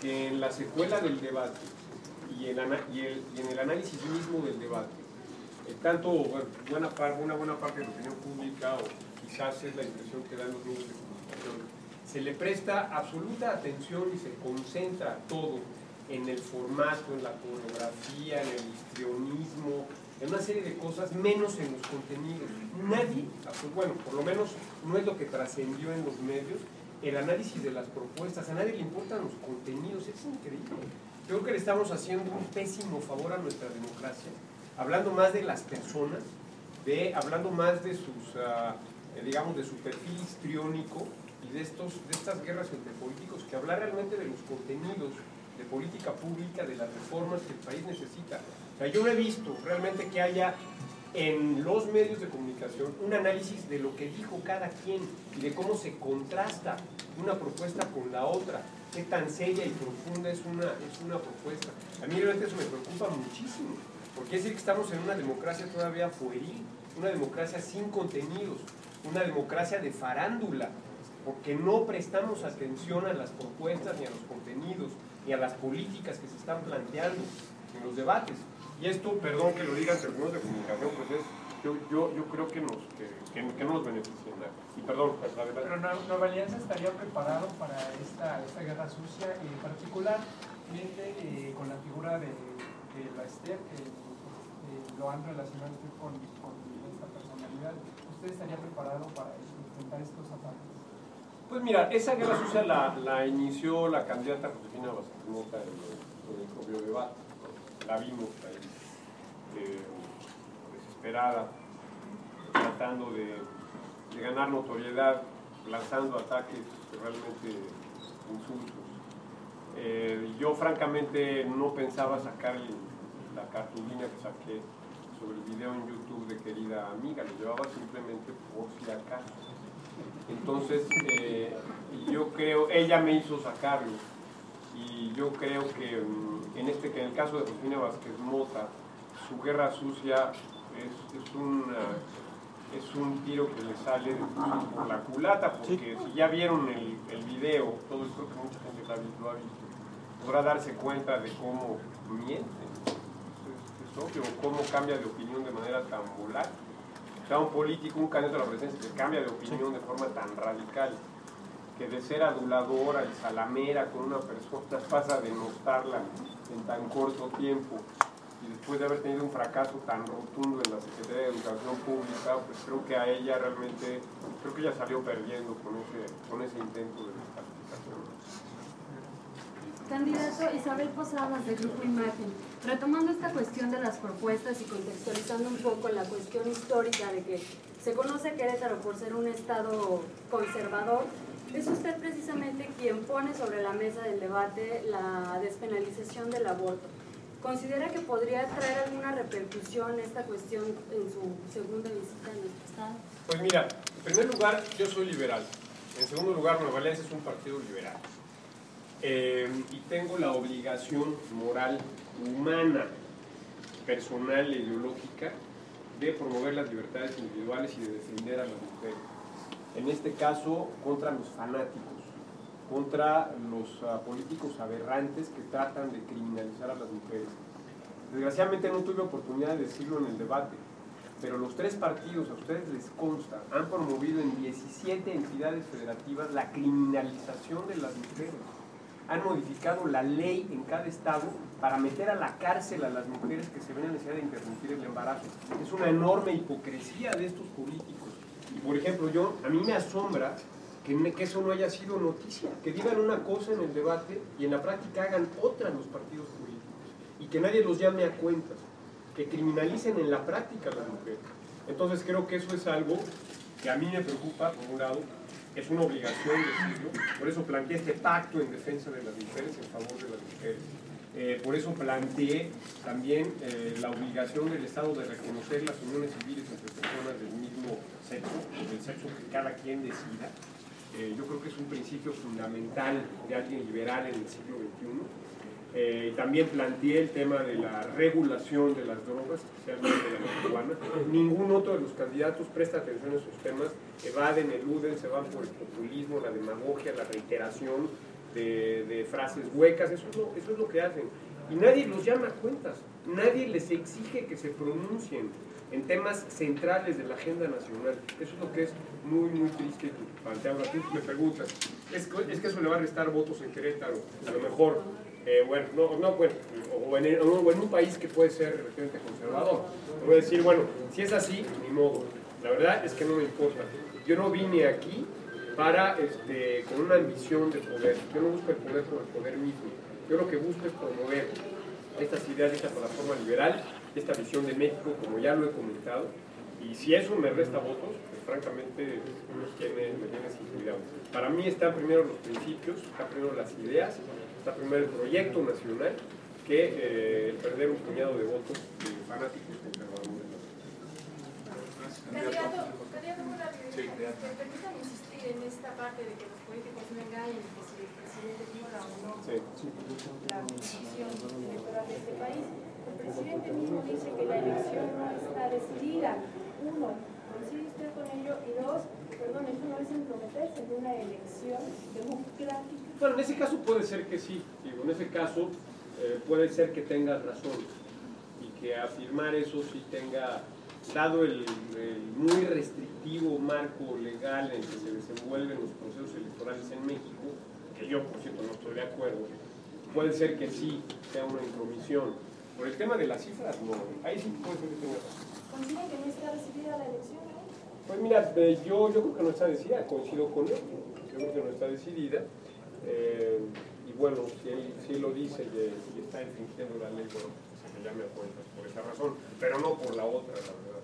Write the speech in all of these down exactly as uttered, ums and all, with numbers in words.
que en la secuela del debate y en, y el, y en el análisis mismo del debate, eh, tanto bueno, buena parte, una buena parte de la opinión pública, o quizás es la impresión que dan los medios de comunicación, se le presta absoluta atención y se concentra todo en el formato, en la coreografía, en el histrionismo, en una serie de cosas, menos en los contenidos. Nadie, bueno, por lo menos no es lo que trascendió en los medios, el análisis de las propuestas, a nadie le importan los contenidos, es increíble. Yo creo que le estamos haciendo un pésimo favor a nuestra democracia, hablando más de las personas, de, hablando más de sus, uh, digamos, de su perfil histriónico y de, estos, de estas guerras entre políticos, que hablar realmente de los contenidos de política pública, de las reformas que el país necesita. O sea, yo no he visto realmente que haya en los medios de comunicación un análisis de lo que dijo cada quien y de cómo se contrasta una propuesta con la otra, qué tan seria y profunda es una, es una propuesta. A mí realmente eso me preocupa muchísimo, porque es decir que estamos en una democracia todavía pueril, una democracia sin contenidos, una democracia de farándula, porque no prestamos atención a las propuestas ni a los contenidos, ni a las políticas que se están planteando en los debates. Y esto, perdón que lo digan en términos de comunicación, pues es, yo, yo, yo creo que, nos, que, que, que no nos beneficia nada. Y perdón, pues, la verdad. Pero Nueva Alianza estaría preparado para esta, esta guerra sucia, y particularmente eh, con la figura de, de la Esther, que eh, lo han relacionado usted con, con esta personalidad. ¿Usted estaría preparado para enfrentar estos ataques? Pues mira, esa guerra sucia la, la inició la candidata Josefina Vázquez Mota en el, en el propio debate. La vimos ahí, eh, desesperada, tratando de, de ganar notoriedad, lanzando ataques realmente insultos. Eh, yo francamente no pensaba sacar el, la cartulina que saqué sobre el video en YouTube de Querida Amiga, lo llevaba simplemente por si acaso. Entonces, eh, yo creo, ella me hizo sacarlo, y yo creo que en, este, que en el caso de Josefina Vázquez Mota, su guerra sucia es, es, una, es un tiro que le sale por la culata, porque sí. Si ya vieron el, el video, todo esto que mucha gente lo ha visto, podrá darse cuenta de cómo miente, es, es obvio, cómo cambia de opinión de manera tan volátil. O sea, un político, un candidato a la presidencia que cambia de opinión de forma tan radical, que de ser aduladora y salamera con una persona pasa a denostarla en tan corto tiempo, y después de haber tenido un fracaso tan rotundo en la Secretaría de Educación Pública, pues creo que a ella realmente, creo que ella salió perdiendo con ese, con ese intento de descalificación. Candidato Isabel Posadas, de Grupo Imagen, retomando esta cuestión de las propuestas y contextualizando un poco la cuestión histórica de que se conoce Querétaro por ser un estado conservador, es usted precisamente quien pone sobre la mesa del debate la despenalización del aborto. ¿Considera que podría traer alguna repercusión esta cuestión en su segunda visita en nuestro estado? Pues mira, en primer lugar, yo soy liberal. En segundo lugar, Nueva Alianza es un partido liberal. Eh, y tengo la obligación moral, humana, personal e ideológica de promover las libertades individuales y de defender a las mujeres. En este caso, contra los fanáticos, contra los uh, políticos aberrantes que tratan de criminalizar a las mujeres. Desgraciadamente no tuve oportunidad de decirlo en el debate, pero los tres partidos, a ustedes les consta, han promovido en diecisiete entidades federativas la criminalización de las mujeres. Han modificado la ley en cada estado para meter a la cárcel a las mujeres que se ven en necesidad de interrumpir el embarazo. Es una enorme hipocresía de estos políticos. Y por ejemplo, yo, a mí me asombra que, que eso no haya sido noticia, que digan una cosa en el debate y en la práctica hagan otra en los partidos políticos, y que nadie los llame a cuentas, que criminalicen en la práctica a las mujeres. Entonces creo que eso es algo que a mí me preocupa, por un lado, es una obligación decirlo, por eso planteé este pacto en defensa de las mujeres, en favor de las mujeres. Eh, por eso planteé también eh, la obligación del Estado de reconocer las uniones civiles entre personas del mismo sexo, del sexo que cada quien decida. Eh, yo creo que es un principio fundamental de alguien liberal en el siglo veintiuno. Eh, también planteé el tema de la regulación de las drogas, especialmente de la marihuana. Ningún otro de los candidatos presta atención a esos temas, evaden, eluden, se van por el populismo, la demagogia, la reiteración. de, de frases huecas, eso es, lo, eso es lo que hacen. Y nadie los llama a cuentas, nadie les exige que se pronuncien en temas centrales de la agenda nacional. Eso es lo que es muy, muy triste y preocupante. Ahora tú me preguntas, ¿es que, es que eso le va a restar votos en Querétaro? A lo mejor, eh, bueno, no, no, bueno, o en, el, o en un país que puede ser relativamente conservador. Te voy a decir, bueno, si es así, ni modo. La verdad es que no me importa. Yo no vine aquí para, este, con una ambición de poder. Yo no busco el poder por el poder mismo. Yo lo que busco es promover estas ideas de esta plataforma liberal, esta visión de México, como ya lo he comentado, y si eso me resta votos, pues francamente me tiene, me tiene sin cuidado. Para mí están primero los principios, están primero las ideas, está primero el proyecto nacional, que eh, el perder un puñado de votos de fanáticos conservadores. Candidato, candidato, muy rápido. Sí, permítame insistir en esta parte de que los políticos no engañen, que si el presidente ignora o no sí. la constitución electoral de este país. El presidente mismo dice que la elección no está decidida. Uno, ¿coincide usted con ello? Y dos, perdón, eso no es entrometerse en una elección democrática. Bueno, en ese caso puede ser que sí. Digo, en ese caso eh, puede ser que tengas razón y que afirmar eso sí tenga, dado el, el muy restrictivo marco legal en el que se desenvuelven los procesos electorales en México, que yo por cierto no estoy de acuerdo, puede ser que sí sea una intromisión. Por el tema de las cifras, no, ahí sí puede ser que tenga razón. ¿Considera que no está decidida la elección? ¿eh? Pues mira, eh, yo, yo creo que no está decidida, coincido con él, yo creo que no está decidida, eh, y bueno, si él, si él lo dice y, y está infringiendo la ley, bueno, se me llame a cuentas por esa razón, pero no por la otra, la verdad.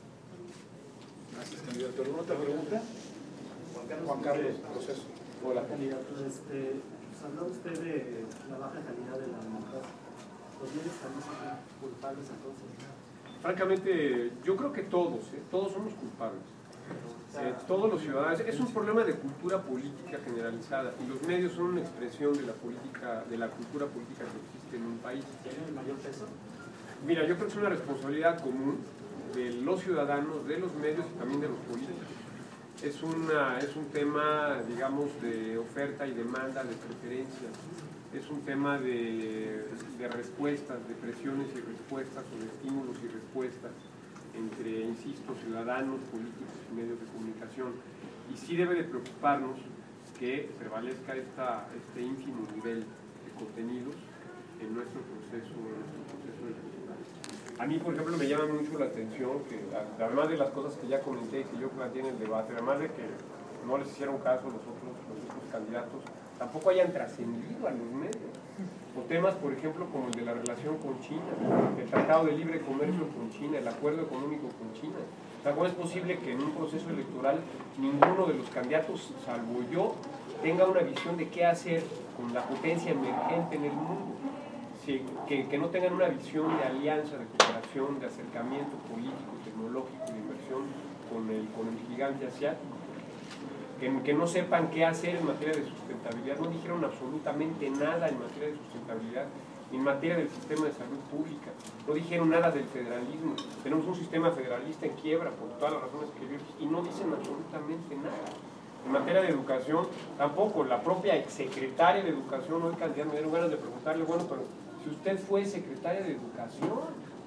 Gracias, candidato. ¿Alguna otra pregunta? Juan Carlos, Juan Carlos proceso. Hola, candidato. Este, pues, habló usted de la baja calidad de la democracia. ¿Los medios también son culpables entonces? Francamente, yo creo que todos, ¿eh? todos somos culpables. Eh, todos los ciudadanos. Es un problema de cultura política generalizada y los medios son una expresión de la política, de la cultura política que existe en un país. ¿Tienen el mayor peso? Mira, yo creo que es una responsabilidad común de los ciudadanos, de los medios y también de los políticos. Es, una, es un tema, digamos, de oferta y demanda, de preferencias. Es un tema de, de respuestas, de presiones y respuestas, o de estímulos y respuestas entre, insisto, ciudadanos, políticos y medios de comunicación. Y sí debe de preocuparnos que prevalezca esta, este ínfimo nivel de contenidos en nuestro proceso, en nuestro proceso electoral. A mí, por ejemplo, me llama mucho la atención que, además de las cosas que ya comenté y que yo planteé en el debate, además de que no les hicieron caso los otros, los otros candidatos, tampoco hayan trascendido a los medios. O temas, por ejemplo, como el de la relación con China, el Tratado de Libre Comercio con China, el acuerdo económico con China. O sea, ¿cómo es posible que en un proceso electoral ninguno de los candidatos, salvo yo, tenga una visión de qué hacer con la potencia emergente en el mundo? Sí, que, que no tengan una visión de alianza, de cooperación, de acercamiento político, tecnológico, de inversión con el, con el gigante asiático. Que, que no sepan qué hacer en materia de sustentabilidad, no dijeron absolutamente nada en materia de sustentabilidad, ni en materia del sistema de salud pública, no dijeron nada del federalismo. Tenemos un sistema federalista en quiebra por todas las razones que yo dije, y no dicen absolutamente nada. En materia de educación, tampoco. La propia exsecretaria de Educación, hoy candidato, me dieron ganas de preguntarle, bueno, pero si usted fue secretaria de Educación,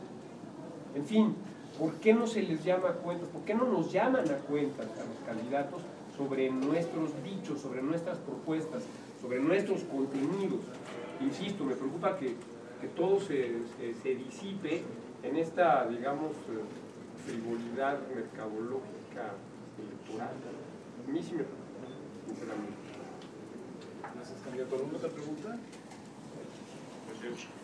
en fin, ¿por qué no se les llama a cuentas? ¿Por qué no nos llaman a cuentas a los candidatos sobre nuestros dichos, sobre nuestras propuestas, sobre nuestros contenidos? Insisto, me preocupa que, que todo se, se, se disipe en esta, digamos, frivolidad mercadológica electoral. A mí sí me preocupa, sinceramente. Gracias, candidato. ¿Alguna otra pregunta? Gracias.